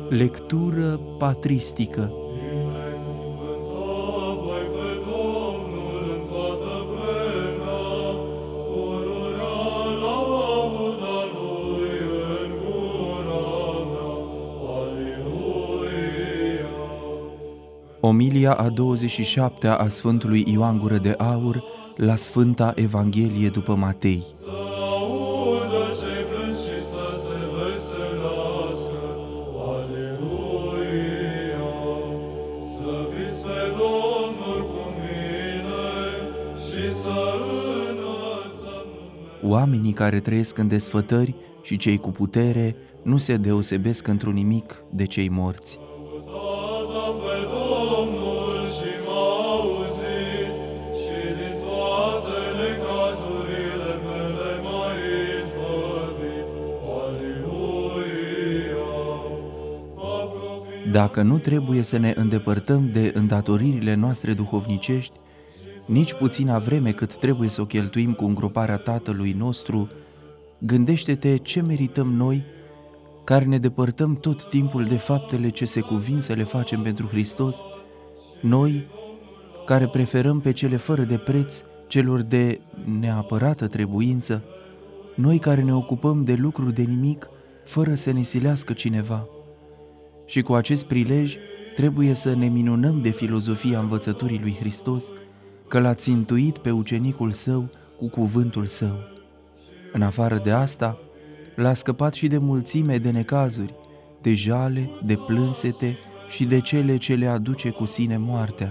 Lectură patristică. Omilia a 27-a a Sfântului Ioan Gură de Aur la Sfânta Evanghelie după Matei. Oamenii care trăiesc în desfătări și cei cu putere nu se deosebesc într-un nimic de cei morți. Dacă nu trebuie să ne îndepărtăm de îndatoririle noastre duhovnicești, nici puțina vreme cât trebuie să o cheltuim cu îngroparea Tatălui nostru, gândește-te ce merităm noi, care ne depărtăm tot timpul de faptele ce se cuvin să le facem pentru Hristos, noi care preferăm pe cele fără de preț celor de neapărată trebuință, noi care ne ocupăm de lucruri de nimic fără să ne silească cineva. Și cu acest prilej trebuie să ne minunăm de filozofia învățăturii lui Hristos, că l-a țintuit pe ucenicul său cu cuvântul său. În afară de asta, l-a scăpat și de mulțime de necazuri, de jale, de plânsete și de cele ce le aduce cu sine moartea.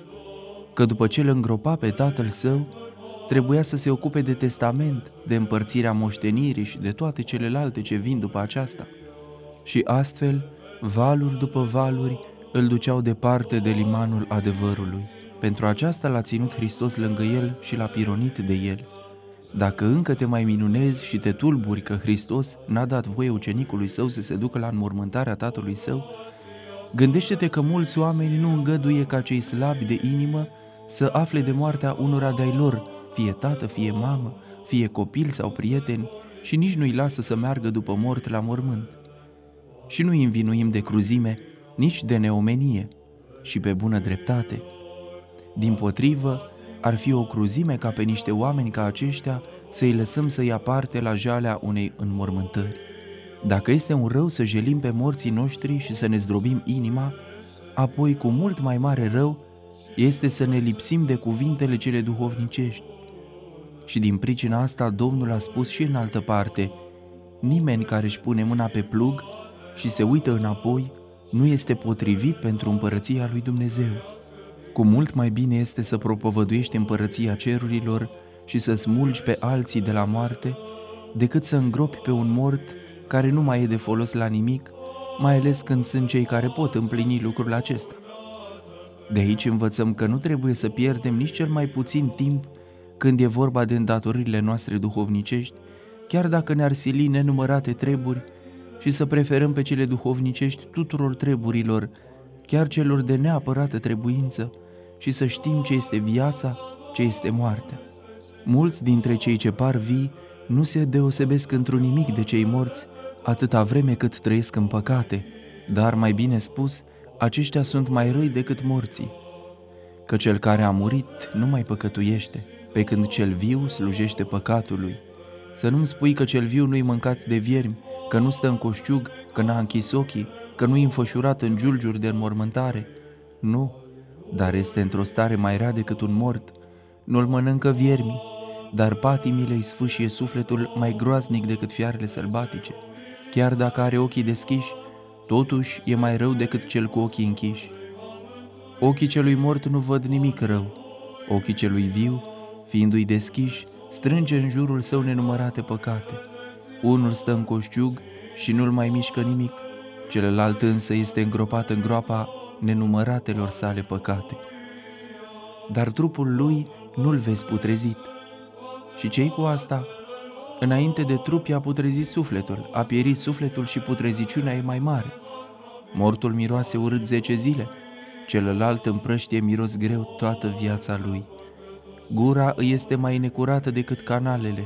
Că după ce îl îngropa pe tatăl său, trebuia să se ocupe de testament, de împărțirea moștenirii și de toate celelalte ce vin după aceasta. Și astfel, valuri după valuri îl duceau departe de limanul adevărului. Pentru aceasta l-a ținut Hristos lângă el și l-a pironit de el. Dacă încă te mai minunezi și te tulburi că Hristos n-a dat voie ucenicului său să se ducă la înmormântarea tatălui său, gândește-te că mulți oameni nu îngăduie ca cei slabi de inimă să afle de moartea unora de-ai lor, fie tată, fie mamă, fie copil sau prieteni, și nici nu-i lasă să meargă după mort la mormânt. Și nu îi învinuim de cruzime, nici de neomenie, și pe bună dreptate. Dimpotrivă, ar fi o cruzime ca pe niște oameni ca aceștia să-i lăsăm să ia parte la jalea unei înmormântări. Dacă este un rău să jelim pe morții noștri și să ne zdrobim inima, apoi cu mult mai mare rău este să ne lipsim de cuvintele cele duhovnicești. Și din pricina asta Domnul a spus și în altă parte: nimeni care își pune mâna pe plug și se uită înapoi nu este potrivit pentru împărăția lui Dumnezeu. Cu mult mai bine este să propovăduiești împărăția cerurilor și să smulgi pe alții de la moarte, decât să îngropi pe un mort care nu mai e de folos la nimic, mai ales când sunt cei care pot împlini lucrul acesta. De aici învățăm că nu trebuie să pierdem nici cel mai puțin timp când e vorba de îndatoririle noastre duhovnicești, chiar dacă ne-ar sili nenumărate treburi, și să preferăm pe cele duhovnicești tuturor treburilor, chiar celor de neapărată trebuință, și să știm ce este viața, ce este moartea. Mulți dintre cei ce par vii nu se deosebesc într-un nimic de cei morți, atâta vreme cât trăiesc în păcate, dar, mai bine spus, aceștia sunt mai răi decât morții. Că cel care a murit nu mai păcătuiește, pe când cel viu slujește păcatului. Să nu-mi spui că cel viu nu-i mâncat de viermi, că nu stă în coșciug, că n-a închis ochii, că nu-i înfășurat în giulgiuri de înmormântare. Nu, dar este într-o stare mai rea decât un mort. Nu-l mănâncă viermii, dar patimile îi sfâșie sufletul mai groaznic decât fiarele sălbatice. Chiar dacă are ochii deschiși, totuși e mai rău decât cel cu ochii închiși. Ochii celui mort nu văd nimic rău. Ochii celui viu, fiindu-i deschiși, strânge în jurul său nenumărate păcate. Unul stă în coșciug și nu-l mai mișcă nimic, celălalt însă este îngropat în groapa nenumăratelor sale păcate. Dar trupul lui nu-l vezi putrezit. Și ce-i cu asta? Înainte de trup i-a putrezit sufletul, a pierit sufletul și putreziciunea e mai mare. Mortul miroase urât 10 zile, celălalt împrăștie miros greu toată viața lui. Gura îi este mai necurată decât canalele.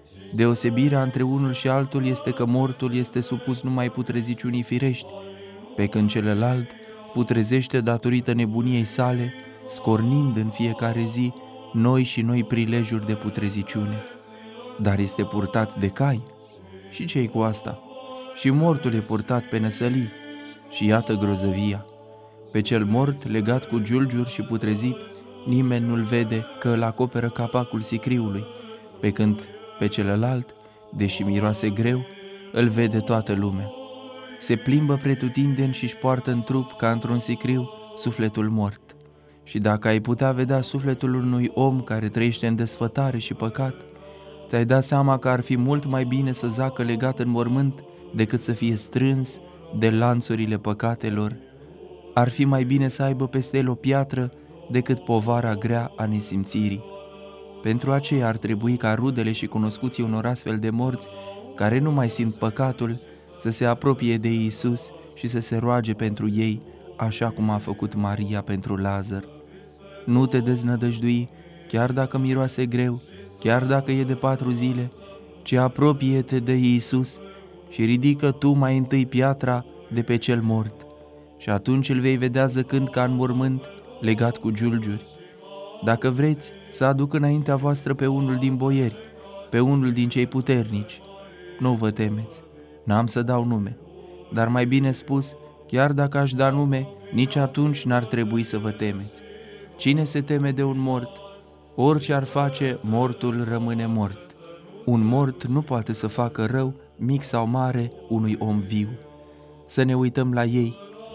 Deosebirea între unul și altul este că mortul este supus numai putreziciunii firești, pe când celălalt putrezește datorită nebuniei sale, scornind în fiecare zi noi și noi prilejuri de putreziciune. Dar este purtat de cai. Și ce-i cu asta? Și mortul e purtat pe năsălii. Și iată grozăvia. Pe cel mort, legat cu giulgiuri și putrezit, nimeni nu-l vede că îl acoperă capacul sicriului, pe când pe celălalt, deși miroase greu, îl vede toată lumea. Se plimbă pretutindeni și-și poartă în trup, ca într-un sicriu, sufletul mort. Și dacă ai putea vedea sufletul unui om care trăiește în desfătare și păcat, ți-ai dat seama că ar fi mult mai bine să zacă legat în mormânt decât să fie strâns de lanțurile păcatelor. Ar fi mai bine să aibă peste el o piatră decât povara grea a nesimțirii. Pentru aceea ar trebui ca rudele și cunoscuții unor astfel de morți, care nu mai simt păcatul, să se apropie de Iisus și să se roage pentru ei, așa cum a făcut Maria pentru Lazar. Nu te deznădăjdui, chiar dacă miroase greu, chiar dacă e de 4 zile, ci apropie-te de Iisus și ridică tu mai întâi piatra de pe cel mort. Și atunci îl vei vedea zăcând ca în mormânt, legat cu giulgiuri. Dacă vreți să aduc înaintea voastră pe unul din boieri, pe unul din cei puternici, nu vă temeți, n-am să dau nume, dar mai bine spus, chiar dacă aș da nume, nici atunci n-ar trebui să vă temeți. Cine se teme de un mort? Orice ar face, mortul rămâne mort. Un mort nu poate să facă rău, mic sau mare, unui om viu. Să ne uităm la ei.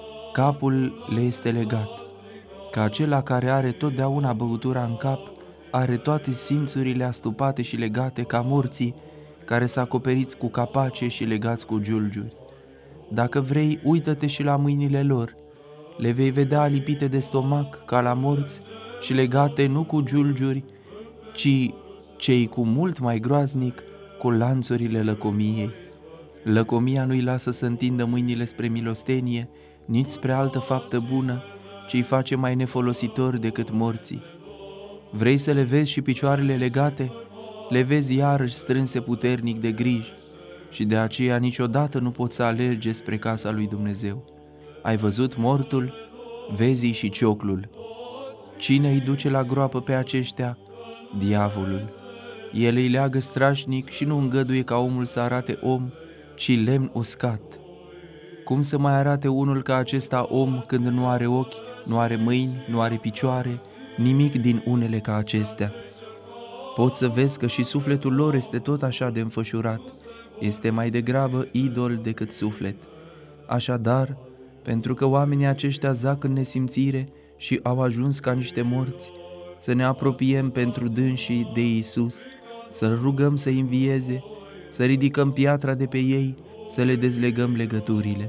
Capul le este legat. Ca acela care are totdeauna băutura în cap, are toate simțurile astupate și legate ca morții, care s-a acoperiți cu capace și legați cu giulgiuri. Dacă vrei, uită-te și la mâinile lor. Le vei vedea alipite de stomac ca la morți și legate nu cu giulgiuri, ci cei cu mult mai groaznic, cu lanțurile lăcomiei. Lăcomia nu-i lasă să întindă mâinile spre milostenie, nici spre altă faptă bună, ci îi face mai nefolositori decât morții. Vrei să le vezi și picioarele legate? Le vezi iarăși strânse puternic de griji și de aceea niciodată nu poți să alerge spre casa lui Dumnezeu. Ai văzut mortul? Vezi și cioclul. Cine îi duce la groapă pe aceștia? Diavolul. El îi leagă strașnic și nu îngăduie ca omul să arate om, ci lemn uscat. Cum să mai arate unul ca acesta om când nu are ochi, nu are mâini, nu are picioare, nimic din unele ca acestea? Poți să vezi că și sufletul lor este tot așa de înfășurat, este mai degrabă idol decât suflet. Așadar, pentru că oamenii aceștia zac în nesimțire și au ajuns ca niște morți, să ne apropiem pentru dânsii de Iisus, să-L rugăm să învieze, să ridicăm piatra de pe ei, să le dezlegăm legăturile.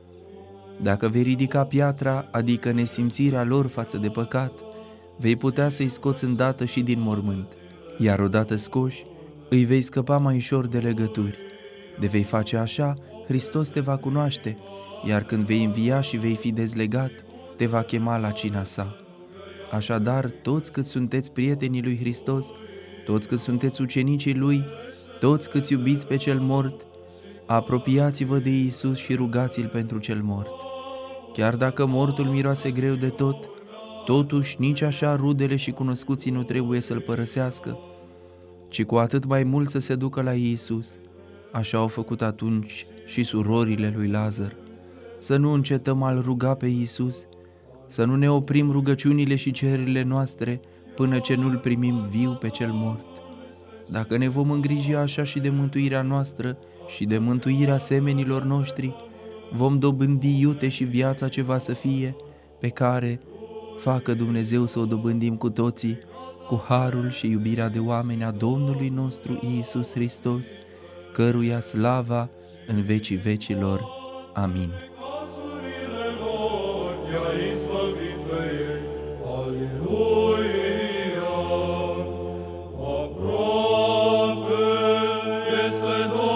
Dacă vei ridica piatra, adică nesimțirea lor față de păcat, vei putea să-i scoți îndată și din mormânt, iar odată scoși, îi vei scăpa mai ușor de legături. De vei face așa, Hristos te va cunoaște, iar când vei învia și vei fi dezlegat, te va chema la cina sa. Așadar, toți cât sunteți prietenii lui Hristos, toți cât sunteți ucenicii lui, toți câți iubiți pe cel mort, apropiați-vă de Iisus și rugați-L pentru cel mort. Chiar dacă mortul miroase greu de tot, totuși nici așa rudele și cunoscuții nu trebuie să-L părăsească, ci cu atât mai mult să se ducă la Iisus. Așa au făcut atunci și surorile lui Lazar. Să nu încetăm a-L ruga pe Iisus, să nu ne oprim rugăciunile și cererile noastre până ce nu-L primim viu pe cel mort. Dacă ne vom îngriji așa și de mântuirea noastră și de mântuirea semenilor noștri, vom dobândi iute și viața ce va să fie, pe care, facă Dumnezeu să o dobândim cu toții, cu harul și iubirea de oameni a Domnului nostru Iisus Hristos, căruia slava în vecii vecilor. Amin. Aproape este